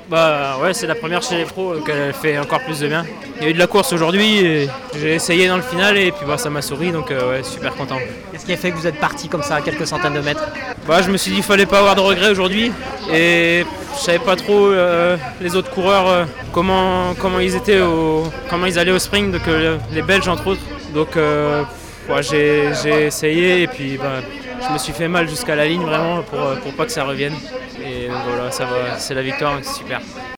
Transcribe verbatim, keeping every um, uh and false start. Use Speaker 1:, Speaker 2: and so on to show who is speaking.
Speaker 1: Bah ouais, c'est la première chez les pros, donc elle fait encore plus de bien. Il y a eu de la course aujourd'hui, et j'ai essayé dans le final et puis bah, ça m'a souri, donc euh, ouais, super content.
Speaker 2: Qu'est-ce qui a fait que vous êtes parti comme ça à quelques centaines de mètres?
Speaker 1: Bah, je me suis dit qu'il fallait pas avoir de regrets aujourd'hui et je savais pas trop euh, les autres coureurs euh, comment, comment ils étaient au, comment ils allaient au sprint, donc euh, les Belges entre autres. Donc euh, ouais, j'ai, j'ai essayé et puis bah, je me suis fait mal jusqu'à la ligne vraiment pour, pour pas que ça revienne. Et donc voilà, ça va, c'est la victoire, c'est super.